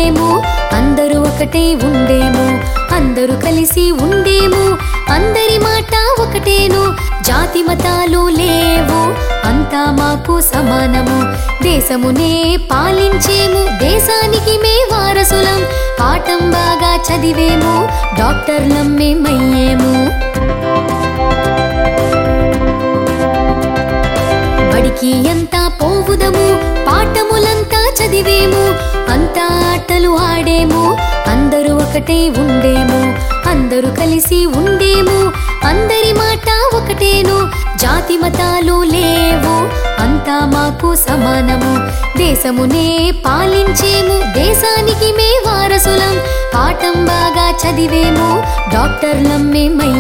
ఉండేము అందరూ ఒకటే ఉండేము అందరూ కలిసి ఉండేము అందరి మాట ఒకటేను జాతి మతాలు లేవు అంతా మాకు సమానము దేశమునే పాలించేము దేశానికి మే వారసులం పాఠం బాగా చదివేము డాక్టర్లం మేమయ్యేము బడికి అంతా పోవుదము పాఠములంతా చదివేము అంతా ఆటలు ఆడేము అందరూ ఒకటే ఉండేము అందరూ కలిసి ఉండేము అందరి మాట ఒకటేను జాతి మతాలు లేవు అంతా మాకు సమానము దేశమునే పాలించేము దేశానికి మే వారసులం పాఠం బాగా చదివేము డాక్టర్లం మేమయ్యేము